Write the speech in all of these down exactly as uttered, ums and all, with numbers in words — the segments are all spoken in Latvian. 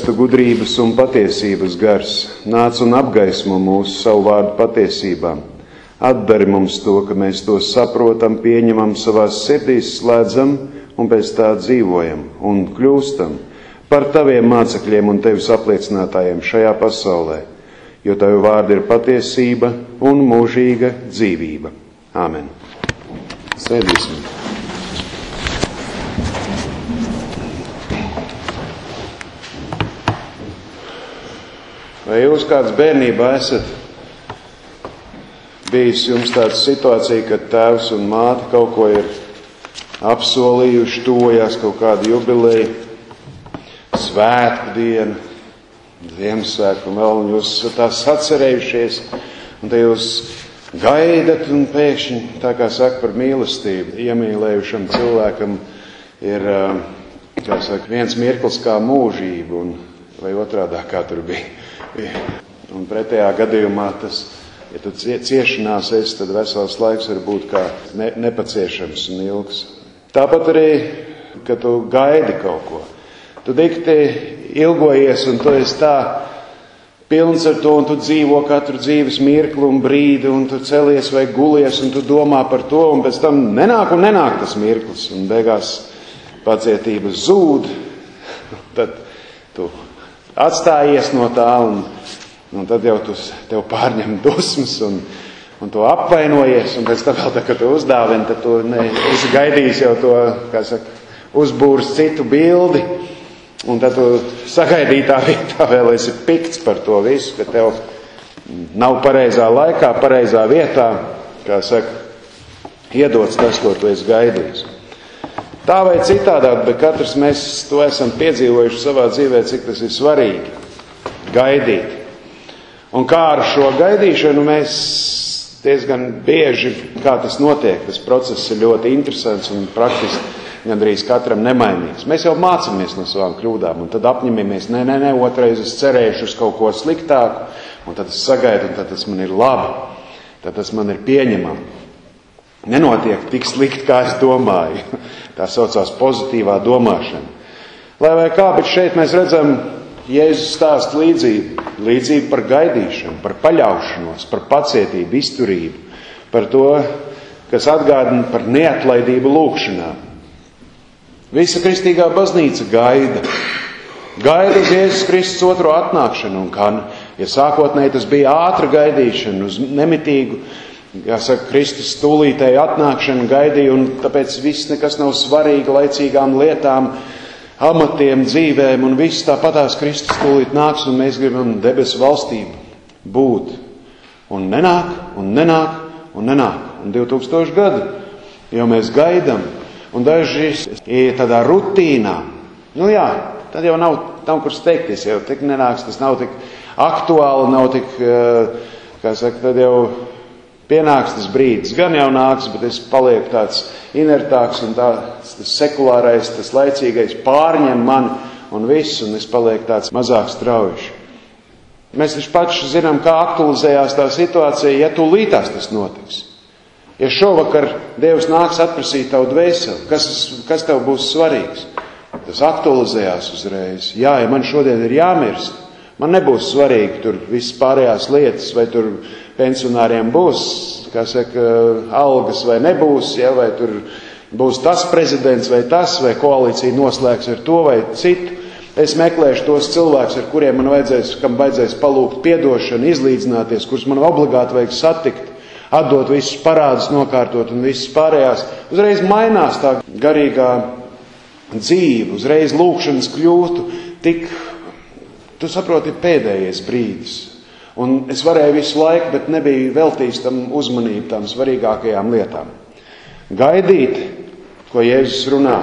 debestu gudrības un patiesības gars, nāc un apgaismo mūsu savu vārdu patiesībām. Atdari mums to, ka mēs to saprotam, pieņemam savās sirdīs, slēdzam un pēc tā dzīvojam un kļūstam par taviem mācekļiem un tevis apliecinātājiem šajā pasaulē, jo tavi vārdi ir patiesība un mūžīga dzīvība. Āmen. Sēdīsim. Vai jūs kāds bērnībā esat bijis jums tāda situācija, kad tēvs un māte kaut ko ir apsolījuši, tojās kaut kādu jubileju, svētku dienu, Ziemassvētku un vēl, un jūs tās atcerējušies, un te jūs gaidat, un pēkšņi, tā kā saka par mīlestību, iemīlējušam cilvēkam ir, kā saka, viens mirklis kā mūžība, un, vai otrādā kā tur bija. Un pretējā gadījumā tas, ja tu ciešanās esi, tad vesels laiks var būt kā ne, nepaciešams un ilgs. Tāpat arī, ka tu gaidi kaut ko. Tu dikti ilgojies, un tu esi tā pilns ar to, un tu dzīvo katru dzīves mirkli un brīdi, un tu celies vai gulies, un tu domā par to, un pēc tam nenāk un nenāk tas mirklis, un beigās pacietība zūd, tad tu atstājies no tā, un, un tad jau tu, tev pārņem dusmas, un, un tu apvainojies, un pēc tam vēl tā, kad tu uzdāvini, tad tu ne, esi gaidījis jau to, kā saka, uzbūrs citu bildi, un tad tu sagaidītā vietā vēl esi pikts par to visu, ka tev nav pareizā laikā, pareizā vietā, kā saka, iedots tas, ko tu esi gaidījis. Tā vai citādāk, bet katrs mēs to esam piedzīvojuši savā dzīvē, cik tas ir svarīgi gaidīt. Un kā ar šo gaidīšanu mēs diezgan bieži, kā tas notiek, tas process ir ļoti interesants un praktiski gandrīz katram nemainīgs. Mēs jau mācāmies no savām kļūdām, un tad apņemamies, nē, nē, nē, otrais es cerēšu uz kaut ko sliktāku, un tad es sagaidu, un tad tas man ir labi, tad tas man ir pieņemami. Nenotiek tik slikti, kā es domāju. Tā saucās pozitīvā domāšana. Lai vai kā, bet šeit mēs redzam Jēzus stāst līdzību, līdzību par gaidīšanu, par paļaušanos, par pacietību, izturību, par to, kas atgādina par neatlaidību lūgšanām. Visa kristīgā baznīca gaida. Gaida uz Jēzus Kristus otro atnākšanu, un kā, ja sākotnēji tas bija ātra gaidīšana, uz nemitīgu, jāsaka, Kristus tūlītēji atnākšanu gaidīja, un tāpēc viss nekas nav svarīgi laicīgām lietām, amatiem, dzīvēm, un viss tāpatās Kristus tūlīt nāks, un mēs gribam debesu valstību būt. Un nenāk, un nenāk, un nenāk. Un divi tūkstoši gadu, jo mēs gaidam. Un daži ir tādā rutīnā. Nu jā, tad jau nav, nav kur steigties, jau tik nenāks, tas nav tik aktuāli, nav tik, kā saka, tad jau pienāks tas brīdis. Gan jau nāks, bet es palieku tāds inertāks, un tā, tas sekulārais, tas laicīgais pārņem mani un viss, un es palieku tāds mazāk straujišs. Mēs taču paši zinām, kā aktualizējās tā situācija, ja tūlītās tas notiks. Ja šovakar Dievs nāks atprasīt tavu dvēseli, kas, kas tev būs svarīgs? Tas aktualizējās uzreiz. Jā, ja man šodien ir jāmirst, man nebūs svarīgi tur visas pārējās lietas, vai tur pensionāriem būs, kā saka, algas vai nebūs, ja, vai tur būs tas prezidents vai tas, vai koalīcija noslēgs ar to vai citu. Es meklēšu tos cilvēkus, ar kuriem man vajadzēs, kam vajadzēs palūgt piedošanu, izlīdzināties, kurus man obligāti vajag satikt, atdot visus parādus, nokārtot un visas pārējās. Uzreiz mainās tā garīgā dzīve, uzreiz lūkšanas kļūtu tik, tu saproti, pēdējais brīdis. Un es varēju visu laiku, bet nebiju veltījis tam uzmanību, tām svarīgākajām lietām. Gaidīt, ko Jēzus runā,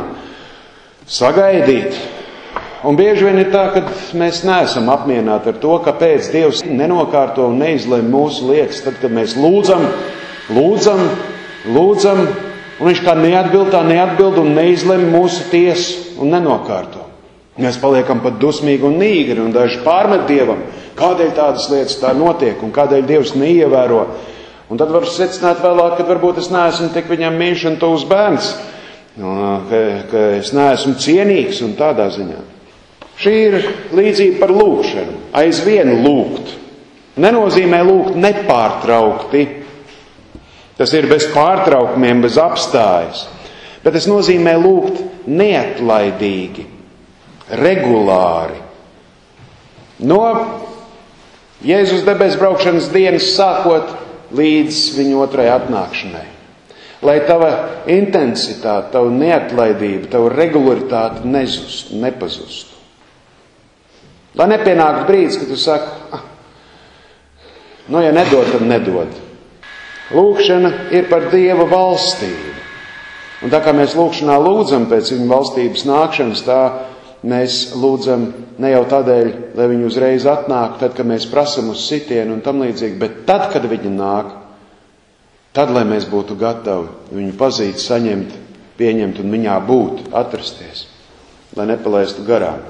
sagaidīt. Un bieži vien ir tā, ka mēs neesam apmierināti ar to, kāpēc Dievs nenokārto un neizlem mūsu lietas, tad, kad mēs lūdzam, lūdzam, lūdzam, un viņš kā neatbild, tā neatbild un neizlem mūsu tiesu un nenokārto. Mēs paliekam pat dusmīgi un nīgri, un daži pārmet Dievam, kādēļ tādas lietas tā notiek un kādēļ Dievs neievēro. Un tad var secināt vēlāk, ka varbūt es neesmu tik viņam mīļš un tuvs bērns, ka, ka es neesmu cienīgs un tādā ziņā. Šī ir līdzība par lūgšanu. Aizvien lūgt. Nenozīmē lūgt nepārtraukti. Tas ir bez pārtraukumiem, bez apstājas. Bet tas nozīmē lūgt neatlaidīgi, regulāri. No Jēzus debes braukšanas dienas sākot līdz viņa otrai atnākšanai. Lai tava intensitāte, tava neatlaidība, tava regularitāte nezustu, nepazustu. Lai nepienāktu brīdis, kad tu saki, ah, nu ja nedod, tad nedod. Lūkšana ir par Dieva valstību. Un tā kā mēs lūkšanā lūdzam pēc viņa valstības nākšanas, tā mēs lūdzam ne jau tādēļ, lai viņi uzreiz atnāk, tad, kad mēs prasam uz sitienu un tam līdzīgi, bet tad, kad viņi nāk, tad, lai mēs būtu gatavi viņu pazīt, saņemt, pieņemt un viņā būt, atrasties, lai nepalaistu garām.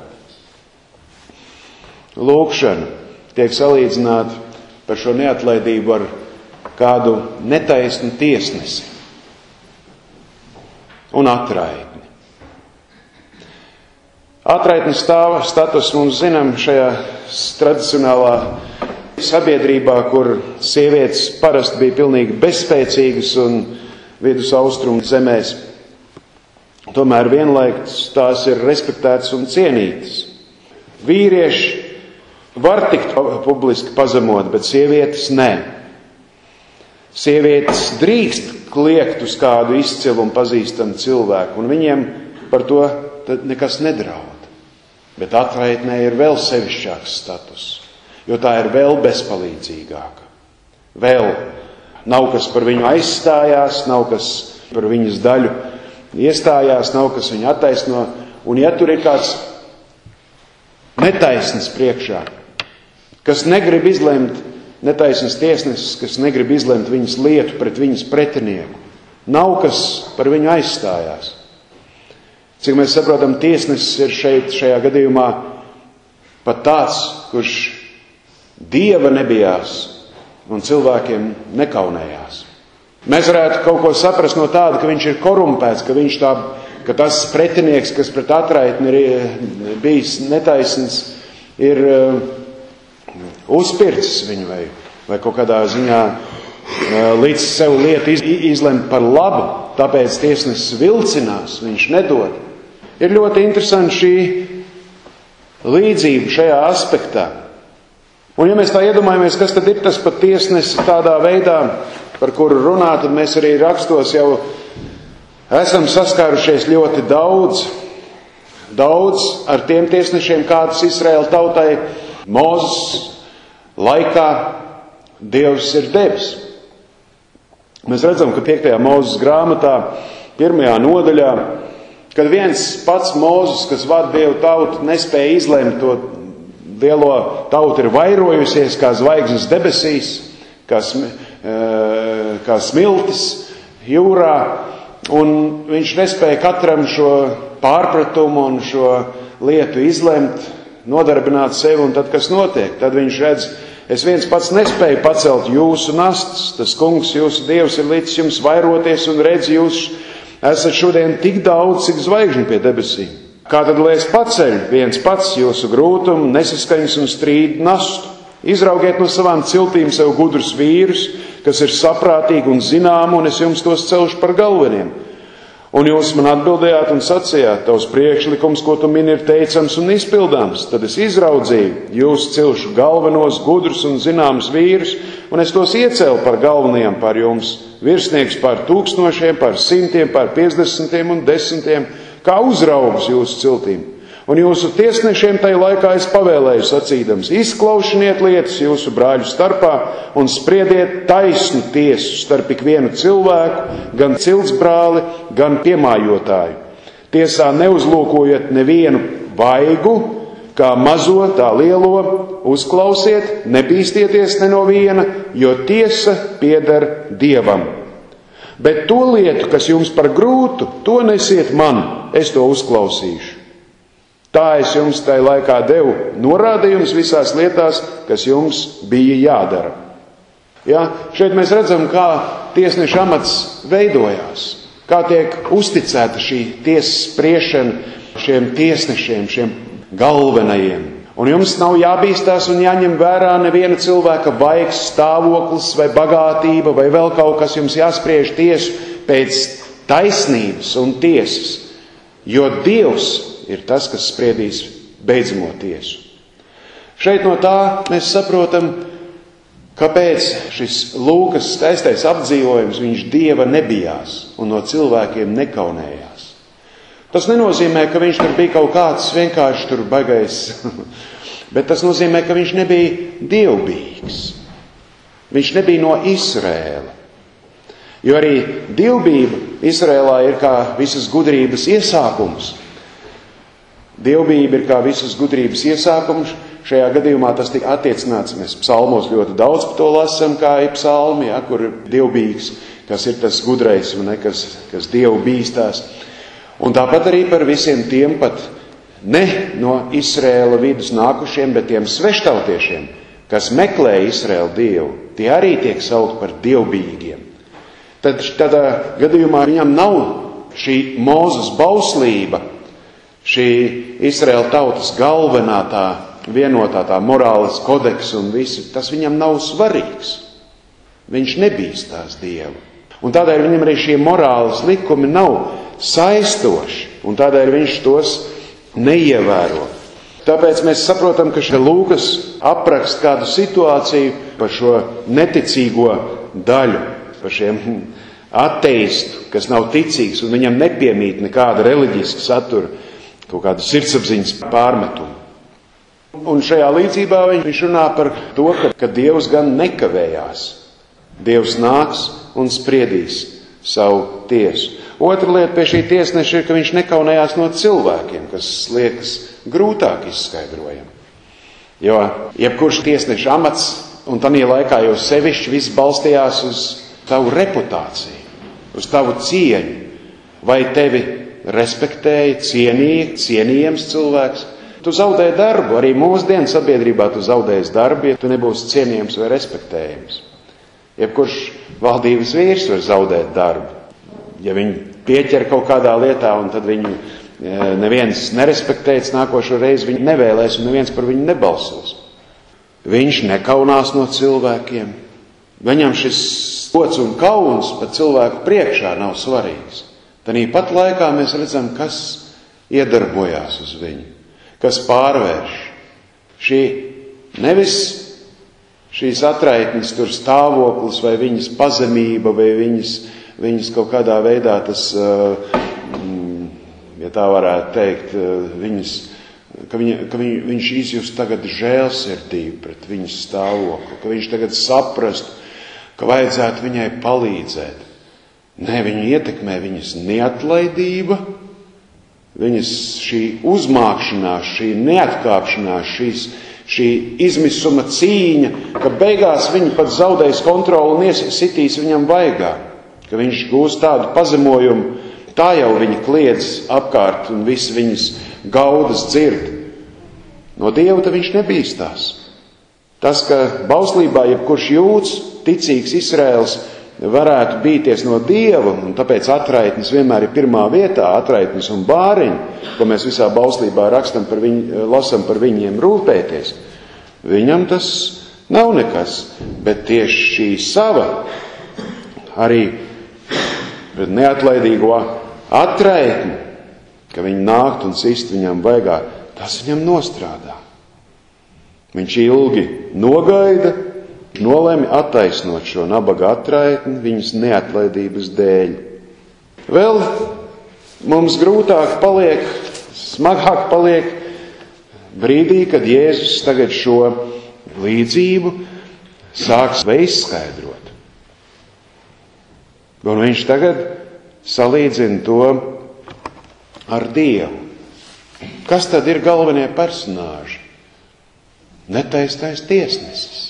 Lūkšana tiek salīdzināta par šo neatlaidību ar kādu netaisnu tiesnesi un atraitni. Atraitni stāva status mums zinām šajā tradicionālā sabiedrībā, kur sievietes parasti bija pilnīgi bezspēcīgas un vidus austrumu zemēs. Tomēr vienlaikus tās ir respektētas un cienītas. Vīrieši var tikt publiski pazemot, bet sievietes nē. Sievietes drīkst kliegt uz kādu izcilu un pazīstamu cilvēku, un viņiem par to nekas nedraud. Bet atraitnē ir vēl sevišķāks status, jo tā ir vēl bezpalīdzīgāka. Vēl nav kas par viņu aizstājās, nav kas par viņas daļu iestājās, nav kas viņu attaisno, un ja tur ir kāds netaisns priekšā, kas negrib izlemt, netaisns tiesnesis, kas negrib izlemt viņas lietu pret viņas pretinieku, nav kas par viņu aizstājās. Cik mēs saprotam, tiesnesis ir šeit, šajā gadījumā pat tāds, kurš Dieva nebijās un cilvēkiem nekaunējās. Mēs varētu kaut ko saprast no tāda, ka viņš ir korumpēts, ka viņš tā, ka tas pretinieks, kas pret atraitni ir bijis netaisns, ir uh, uzpircis viņu vai, vai kaut kādā ziņā uh, līdz sev lietu iz, izlemt par labu, tāpēc tiesnesis vilcinās, viņš nedod. Ir ļoti interesanti šī līdzība šajā aspektā. Un ja mēs tā iedomājamies, kas tad ir tas pat tiesnesis tādā veidā, par kuru runā, tad mēs arī rakstos jau esam saskārušies ļoti daudz, daudz ar tiem tiesnešiem, kādus Izraēla tautai Mūzes laikā Dievs ir devis. Mēs redzam, ka piektajā Mūzes grāmatā, pirmajā nodaļā, kad viens pats Mūzes, kas vada Dievu tautu, nespēja izlemt to lielo tautu, ir vairojusies kā zvaigznes debesīs, kā, kā smiltis jūrā, un viņš nespēja katram šo pārpratumu un šo lietu izlemt, nodarbināt sevi, un tad kas notiek? Tad viņš redz, es viens pats nespēju pacelt jūsu nastas, tas kungs, jūsu Dievs ir līdz jums vairoties un redz jūs esat šodien tik daudz, cik zvaigžņu pie debesīm. Kā tad, lai es paceļu viens pats jūsu grūtumu, nesaskaņas un strīdu nastu? Izraugiet no savām ciltīm sev gudrus vīrus, kas ir saprātīgi un zināmi, un es jums tos celšu par galveniem. Un jūs man atbildējāt un sacījāt, tavs priekšlikums, ko tu mini, ir teicams un izpildāms. Tad es izraudzīju jūsu cilšu galvenos, gudrus un zināmus vīrus, un es tos iecēlu par galvenajiem par jums. Virsnieks par tūkstošiem, par simtiem, par piecdesmitiem un desmitiem, kā uzraugus jūsu ciltīm. Un jūsu tiesnešiem tai laikā es pavēlēju sacīdams, izklaušaniet lietas jūsu brāļu starpā un spriediet taisnu tiesu starp ikvienu cilvēku, gan ciltsbrāli, gan piemājotāju. Tiesā neuzlūkojiet nevienu vaigu, kā mazo, tā lielo, uzklausiet, nebīstieties ne no viena, jo tiesa pieder Dievam. Bet to lietu, kas jums par grūtu, to nesiet man, es to uzklausīšu. Tā es jums tajā laikā devu norādījums visās lietās, kas jums bija jādara. Ja? Šeit mēs redzam, kā tiesneša amats veidojās, kā tiek uzticēta šī tiesas spriešana šiem tiesnešiem, šiem galvenajiem. Un jums nav jābīstās un jāņem vērā neviena cilvēka vaigs stāvoklis vai bagātība vai vēl kaut kas, jums jāspriež tiesu pēc taisnības un tiesas, jo Dievs ir tas, kas spriedīs beidzamo tiesu. Šeit no tā mēs saprotam, kāpēc šis Lūkas skaistais apdzīvojums, viņš Dieva nebijās un no cilvēkiem nekaunējās. Tas nenozīmē, ka viņš tur bija kaut kāds vienkārši tur baigais, bet tas nozīmē, ka viņš nebija dievbijīgs. Viņš nebija no Izraēla. Jo arī dievbijība Izraēlā ir kā visas gudrības iesākums. Dievbijība ir kā visas gudrības iesākums. Šajā gadījumā tas tika attiecināts, mēs psalmos ļoti daudz par to lasam, kā ir psalmi, ja, kur ir dievbijīgs, kas ir tas gudrais un ne, kas, kas Dievu bīstās. Un tāpat arī par visiem tiem pat ne no Izraēla vidus nākušiem, bet tiem sveštautiešiem, kas meklē Izraēlu Dievu, tie arī tiek saukt par dievbijīgiem. Tad tādā gadījumā viņam nav šī Mūzes bauslība, šī Izraēla tautas galvenā tā vienotā tā morāles kodeks un visu, tas viņam nav svarīgs. Viņš nebīstās Dievu. Un tādēļ viņam arī šie morāles likumi nav saistoši, un tādēļ viņš tos neievēro. Tāpēc mēs saprotam, ka šie Lūkas aprakst kādu situāciju par šo neticīgo daļu, par šiem ateistu, kas nav ticīgs, un viņam nepiemīt nekāda reliģiska satura, kaut kāda sirdsapziņas pārmetuma. Un šajā līdzībā viņš runā par to, ka, ka Dievs gan nekavējās. Dievs nāks un spriedīs savu tiesu. Otra lieta pie šī tiesneša ir, ka viņš nekaunējās no cilvēkiem, kas liekas grūtāk izskaidrojami. Jo jebkurš tiesneša amats, un tanī laikā jau sevišķi viss balstījās uz tavu reputāciju, uz tavu cieņu. Vai tevi respektēja, cienīja, cienījams cilvēks? Tu zaudēji darbu, arī mūsdienu sabiedrībā tu zaudējies darbu, ja tu nebūsi cienījams vai respektējams. Jebkurš valdības vīrs var zaudēt darbu, ja viņu pieķer kaut kādā lietā, un tad viņu neviens nerespektēts, nākošo reizi viņu nevēlēs, un neviens par viņu nebalsos. Viņš nekaunās no cilvēkiem. Viņam šis gods un kauns pat cilvēku priekšā nav svarīgs. Tanī pat laikā mēs redzam, kas iedarbojās uz viņu. Kas pārvērš šī nevis šīs atraitnes tur stāvoklis vai viņas pazemība vai viņas, viņas kaut kādā veidā tas, ja tā varētu teikt, viņas, ka, viņa, ka viņ, viņš izjust tagad žēlsirdību pret viņas stāvokli, ka viņš tagad saprast, ka vajadzētu viņai palīdzēt. Nē, viņu ietekmē viņas neatlaidība, viņas šī uzmākšanās, šī neatkāpšanās, šīs, šī izmisuma cīņa, ka beigās viņi pat zaudēs kontroli un iesitīs viņam vaigā, ka viņš gūs tādu pazemojumu, tā jau viņa kliedz apkārt un visi viņas gaudas dzird. No Dieva tad viņš nebīstās. Tas, ka bauslībā jebkurš jūds, ticīgs Izraels, varētu bīties no Dieva, un tāpēc atraitnes vienmēr ir pirmā vietā, atraitnes un bāriņi, ko mēs visā bauslībā rakstam par viņu, lasam par viņiem rūpēties. Viņam tas nav nekas, bet tieši šī sava arī pret neatlaidīgo atraitni, ka viņi nākt un sist viņam vaigā, tas viņam nostrādā. Viņš ilgi nogaida, nolēma attaisnot šo nabaga atraitni viņas neatlaidības dēļ. Vēl mums grūtāk paliek, smagāk paliek brīdī, kad Jēzus tagad šo līdzību sāks izskaidrot. Un viņš tagad salīdzina to ar Dievu. Kas tad ir galvenie personāži? Netaisnais tiesnesis.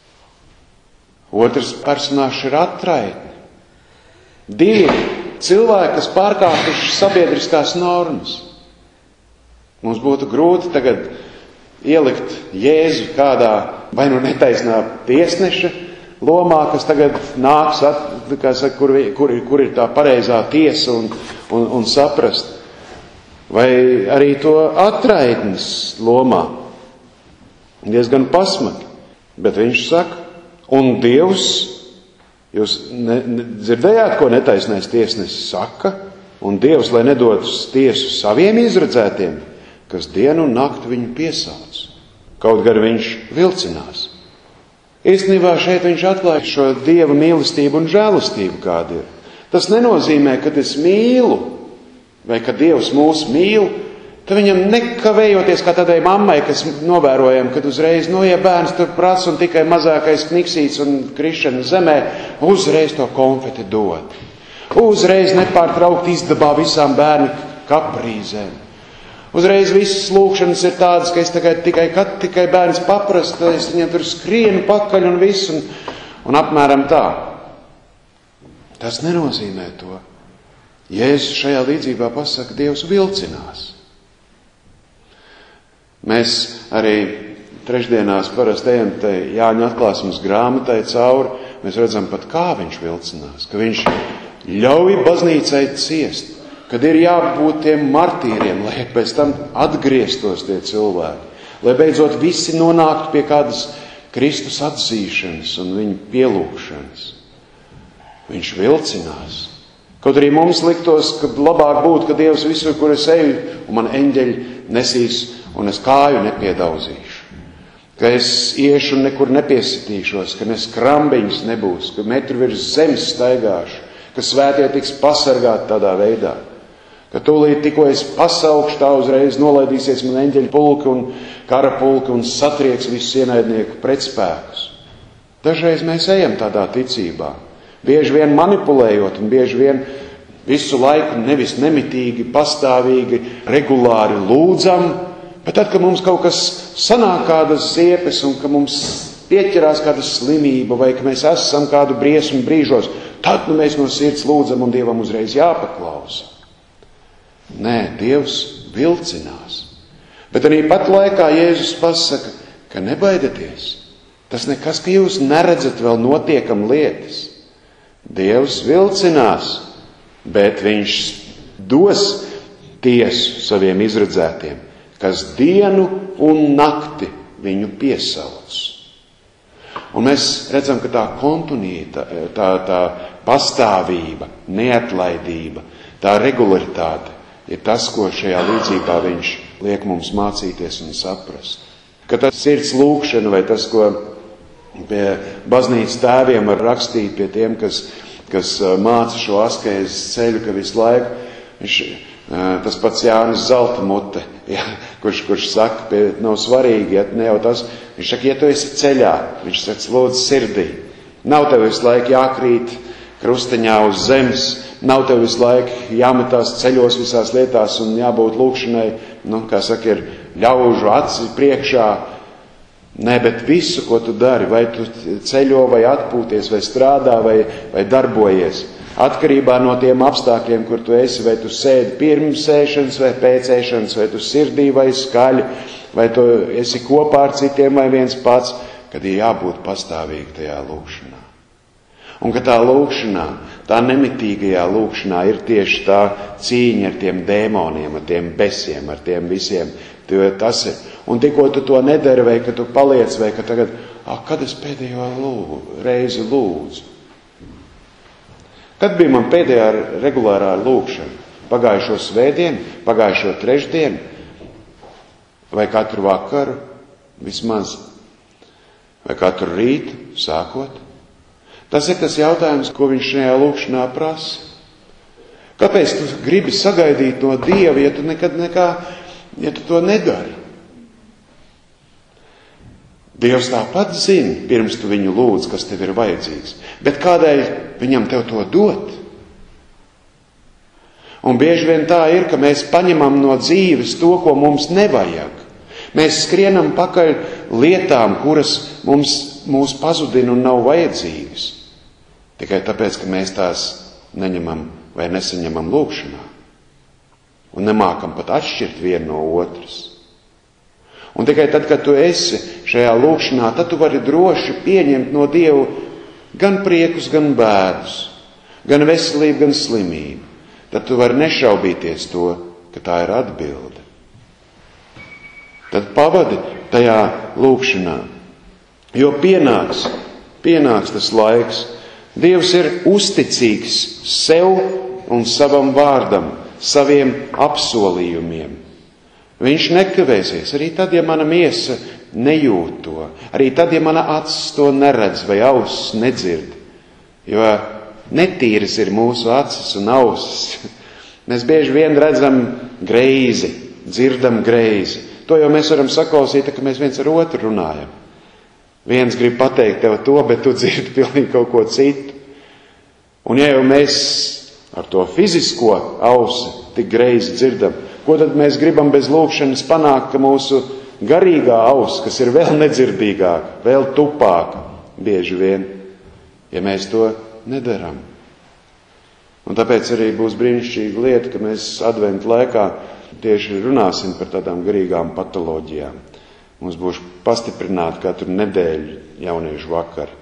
Otrs personāžs ir atraitne. Divi cilvēki, kas pārkāpuši sabiedriskās normas. Mums būtu grūti tagad ielikt Jēzu kādā vai nu netaisnā tiesneša lomā, kas tagad nāks, at, kā saka, kur, kur, kur ir tā pareizā tiesa un, un, un saprast. vai arī to atraitnes lomā. Diezgan pasmagi, bet viņš saka, un Dievs, jūs ne, ne, dzirdējāt, ko netaisnais tiesnesis saka, un Dievs, lai nedod tiesu saviem izredzētiem, kas dienu un nakti viņu piesauc. Kaut gan viņš vilcinās. Īstenībā šeit viņš atklāja šo Dieva mīlestību un žēlastību, kāda ir. Tas nenozīmē, ka es mīlu, vai ka Dievs mūs mīl, tad viņam nekavējoties kā tādai mammai, kas novērojam, kad uzreiz, nu, ja bērns tur prasa un tikai mazākais kniksīts un krišana zemē, uzreiz to konfeti dod. Uzreiz nepārtraukt izdabā visām bērnu kaprīzēm. Uzreiz visas lūkšanas ir tādas, ka es tagad tikai, kad tikai bērns paprasta, es viņam tur skrienu pakaļ un visu, un, un apmēram tā. Tas nenozīmē to. Jēzus šajā līdzībā pasaka, Dievs vilcinās. Mēs arī trešdienās parasti ejam te Jāņa atklāsmes grāmatai cauri, mēs redzam pat, kā viņš vilcinās, ka viņš ļauj baznīcai ciest, kad ir jābūt tiem martīriem, lai pēc tam atgrieztos tie cilvēki, lai beidzot visi nonāktu pie kādas Kristus atzīšanas un viņa pielūgšanas. Viņš vilcinās. Kaut arī mums liktos, ka labāk būtu, ka Dievs visur, kur es eju, un man eņģeļi nesīs, un es kāju nepiedauzīšu. Ka es iešu un nekur nepiesitīšos, ka ne skrambiņas nebūs, ka metru virs zemes staigāšu, ka svētie tiks pasargāti tādā veidā. Ka tūlīt tikko es pasaukšu, tā uzreiz nolaidīsies man eņģeļu pulki un kara pulki un satrieks visus ienaidnieku pretspēkus. Dažreiz mēs ejam tādā ticībā. Bieži vien manipulējot un bieži vien visu laiku nevis nemitīgi, pastāvīgi, regulāri lūdzam, bet tad, kad mums kaut kas sanāk kādas ziepes un ka mums pieķerās kāda slimība vai ka mēs esam kādu briesmu brīžos, tad nu mēs no sirds lūdzam un Dievam uzreiz jāpaklausa. Nē, Dievs vilcinās. Bet arī pat laikā Jēzus pasaka, ka nebaidieties. Tas nekas, ka jūs neredzat vēl notiekam lietas. Dievs vilcinās, bet viņš dos tiesu saviem izredzētiem, kas dienu un nakti viņu piesauc. Un mēs redzam, ka tā kontinuitāte, tā, tā pastāvība, neatlaidība, tā regularitāte ir tas, ko šajā līdzībā viņš liek mums mācīties un saprast. Ka tas sirds lūkšana vai tas, ko pie baznīcas tēviem var rakstīt, pie tiem, kas, kas māca šo askēzes ceļu, ka visu laiku viņš, tas pats Jānis Zeltamute, ja, kurš, kurš saka, pie, nav svarīgi, ja, ne jau tas, viņš saka, ja tu esi ceļā, viņš saka, lūdzu sirdī, nav tev visu laiku jākrīt krusteņā uz zemes, nav tev visu laiku jāmetās ceļos visās lietās un jābūt lūkšanai, nu, kā saka, ir ļaužu aci priekšā. Nē, bet visu, ko tu dari, vai tu ceļo, vai atpūties, vai strādā, vai, vai darbojies, atkarībā no tiem apstākļiem, kur tu esi, vai tu sēdi pirms ēšanas, vai pēc ēšanas, vai tu sirdī, vai skaļi, vai tu esi kopā ar citiem, vai viens pats, kad ir jābūt pastāvīgi tajā lūkšanā. Un ka tā lūkšanā, tā nemitīgajā lūkšanā ir tieši tā cīņa ar tiem dēmoniem, ar tiem besiem, ar tiem visiem. Tas ir. Un tikko tu to nedari, vai ka tu paliec, vai ka tagad, ah, kad es pēdējo lūdzu, reizi lūdzu? Kad bija man pēdējā regulārā lūkšana? Pagājušo svētdienu, pagājušo trešdienu, vai katru vakaru vismaz, vai katru rītu sākot? Tas ir tas jautājums, ko viņš šajā lūkšanā prasa. Kāpēc tu gribi sagaidīt no Dieva, ja tu nekad nekā, ja tu to nedari? Dievs tāpat zina, pirms tu viņu lūdz, kas tev ir vajadzīgs. Bet kādēļ viņam tev to dot? Un bieži vien tā ir, ka mēs paņemam no dzīves to, ko mums nevajag. Mēs skrienam pakaļ lietām, kuras mums, mūs pazudina un nav vajadzīgas. Tikai tāpēc, ka mēs tās neņemam vai nesaņemam lūkšanā. Un nemākam pat atšķirt vienu no otras. Un tikai tad, kad tu esi šajā lūkšanā, tad tu vari droši pieņemt no Dieva gan priekus, gan bēdus, gan veselību, gan slimību. Tad tu vari nešaubīties to, ka tā ir atbilde. Tad pavadi tajā lūkšanā, jo pienāks, pienāks tas laiks. Dievs ir uzticīgs sev un savam vārdam, saviem apsolījumiem. Viņš nekavēsies, arī tad, ja mana miesa nejūt to, arī tad, ja mana acis to neredz vai auss nedzird, jo netīras ir mūsu acis un ausis. Mēs bieži vien redzam greizi, dzirdam greizi. To jau mēs varam saklausīt, ka mēs viens ar otru runājam. Viens grib pateikt tev to, bet tu dzirdi pilnīgi kaut ko citu. Un ja jau mēs ar to fizisko ausi tik greizi dzirdam, ko tad mēs gribam bez lūkšanas panākt, ka mūsu garīgā auss, kas ir vēl nedzirdīgāka, vēl tupāka, bieži vien, ja mēs to nedaram. Un tāpēc arī būs brīnišķīga lieta, ka mēs adventu laikā tieši runāsim par tādām garīgām patoloģijām. Mums būs pastiprināti katru nedēļu jauniešu vakari,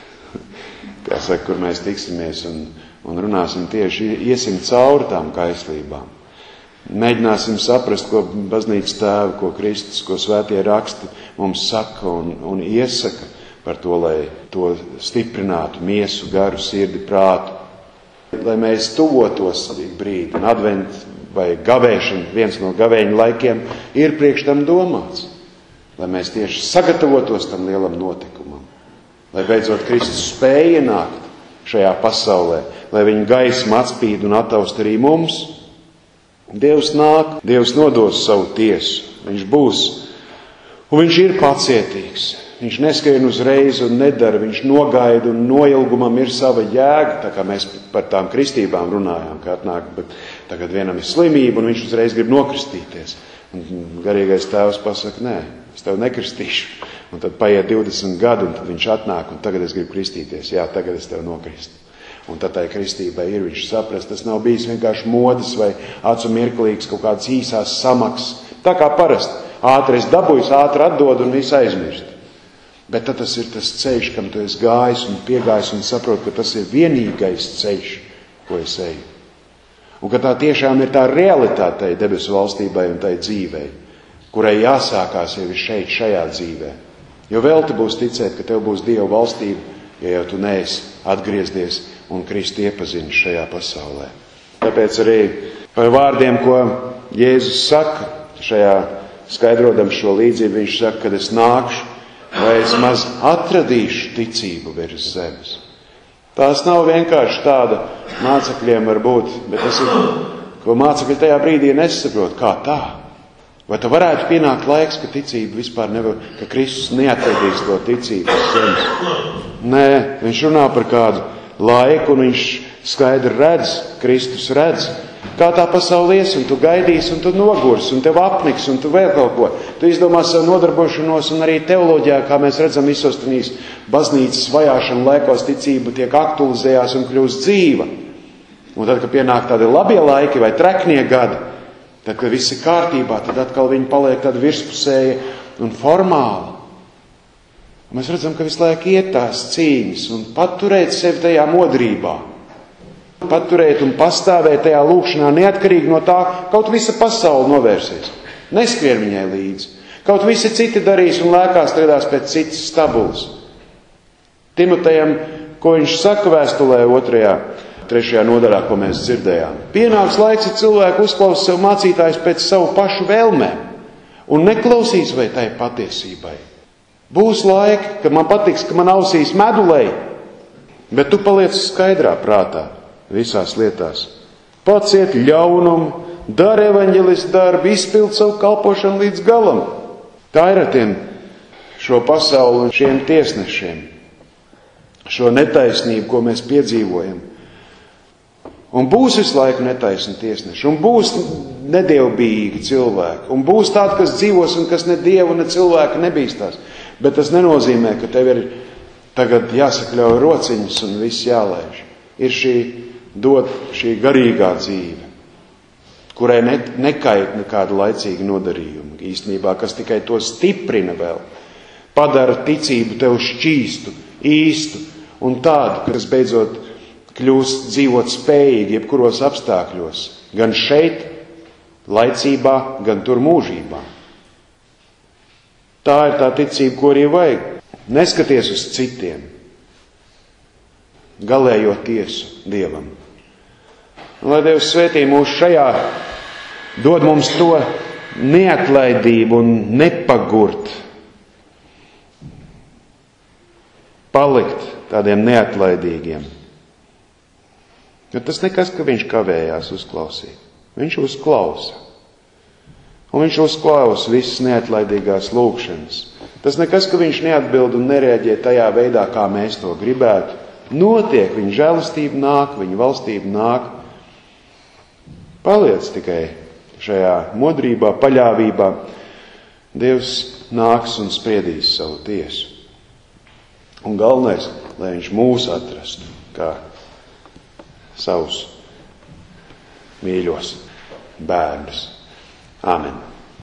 kā saka, kur mēs tiksimies un, un runāsim tieši, iesim cauri tām kaislībām. Mēģināsim saprast, ko baznīcas tēvi, ko Kristus, ko svētie raksti mums saka un, un iesaka par to, lai to stiprinātu miesu, garu, sirdi, prātu. Lai mēs tuvotos brīdi, un advent vai gavēšana, viens no gavēņa laikiem, ir priekš tam domāts. Lai mēs tieši sagatavotos tam lielam notikumam. Lai beidzot Kristus spēja ienākt šajā pasaulē, lai viņa gaisma atspīd un attaust arī mums. Dievs nāk, Dievs nodos savu tiesu, viņš būs, un viņš ir pacietīgs. Viņš neskrien uzreiz un nedara, viņš nogaida un noilgumam ir sava jēga, tā kā mēs par tām kristībām runājām, kā atnāk, bet tagad vienam ir slimība un viņš uzreiz grib nokristīties. Un garīgais tēvs pasaka, nē, es tev nekristīšu. Un tad paiet divdesmit gadi un tad viņš atnāk un tagad es gribu kristīties. Jā, tagad es tev nokristu. Un tad tai kristībai ir, viņš saprast, tas nav bijis vienkārši modas vai acu mirklīgs kaut kāds īsās samaksas. Tā kā parasti, ātri es dabūju, ātri atdodu un visu aizmirst. Bet tad tas ir tas ceļš, kam tu esi gājis un piegājis un saproti, ka tas ir vienīgais ceļš, ko es eju. Un ka tā tiešām ir tā realitāte tai debesu valstībai un tai dzīvei, kurai jāsākās jau šeit, šajā dzīvē. Jo vēl te būs ticēt, ka tev būs Dieva valstība, ja jau tu neesi atgriezdies un Kristu iepazini šajā pasaulē. Tāpēc arī par vārdiem, ko Jēzus saka, šajā skaidrodam šo līdzību, viņš saka, kad es nākšu, vai es maz atradīšu ticību virs zemes. Tās nav vienkārši tāda mācekļiem var būt, bet tas ir, ko mācekļi tajā brīdī nesaprot, kā tā. Vai tā varētu pienākt laiks, ka ticība vispār nevar, ka Kristus neatradīs to ticību uz zemes? Nē, viņš runā par kādu laiku, un viņš skaidri redz, Kristus redz, kā tā pasaule ies, un tu gaidīsi, un tu nogurs, un tev apniks, un tu vēl kaut ko. Tu izdomā savu nodarbošanos, un arī teoloģijā, kā mēs redzam visos tenīs baznīcas vajāšana laikos, ticība tiek aktualizējās un kļūst dzīva. Un tad, kad pienāk tādi labie laiki vai treknie gadi, tad, kad viss ir kārtībā, tad atkal viņi paliek tādi virspusēji un formāli. Un mēs redzam, ka visu laiku iet tās cīņas un paturēt sevi tajā modrībā. Paturēt un pastāvēt tajā lūkšanā neatkarīgi no tā, kaut visa pasaule novērsies. Neskrien viņai līdzi. Kaut visi citi darīs un lēkās strādās pēc citas stabulas. Timotejam, ko viņš saka vēstulē otrajā, trešajā nodaļā, ko mēs dzirdējām. Pienāks laiks, ja cilvēki uzklaus sev mācītājs pēc savu pašu vēlmēm un neklausīs vai tai patiesībai. Būs laiki, kad man patiks, ka man ausīs medulei, bet tu paliec skaidrā prātā visās lietās. Paciet ļaunumu, dari evaņģelistu darbu, izpild savu kalpošanu līdz galam. Tā ir ar tiem šo pasauli un šiem tiesnešiem, šo netaisnību, ko mēs piedzīvojam. Un būs visu laiku netaisni tiesneši, un būs nedievbijīgi cilvēki, un būs tādi, kas dzīvos un kas ne dievu, ne cilvēku nebīstās. Bet tas nenozīmē, ka tev ir tagad jāsakļauj rociņas un viss jālaiž. Ir šī dot šī garīgā dzīve, kurai ne, nekait nekādu laicīgu nodarījumu, īstenībā, kas tikai to stiprina vēl, padara ticību tev šķīstu, īstu un tādu, kas beidzot kļūst dzīvot spējīgi jebkuros apstākļos, gan šeit, laicībā, gan tur mūžībā. Tā ir tā ticība, ko arī vajag. Neskaties uz citiem, galējo tiesu Dievam. Un lai Dievs svētī mūs šajā, dod mums to neatlaidību un nepagurt, palikt tādiem neatlaidīgiem. Jo tas nekas, ka viņš kavējās uzklausīt. Viņš uzklausa. Un viņš uzklausa visas neatlaidīgās lūgšanas. Tas nekas, ka viņš neatbild un nereaģē tajā veidā, kā mēs to gribētu. Notiek, viņa žēlastība nāk, viņa valstība nāk. Paliec tikai šajā modrībā, paļāvībā. Dievs nāks un spriedīs savu tiesu. Un galvenais, lai viņš mūs atrastu, kā savus mīļos bērnus. Āmen.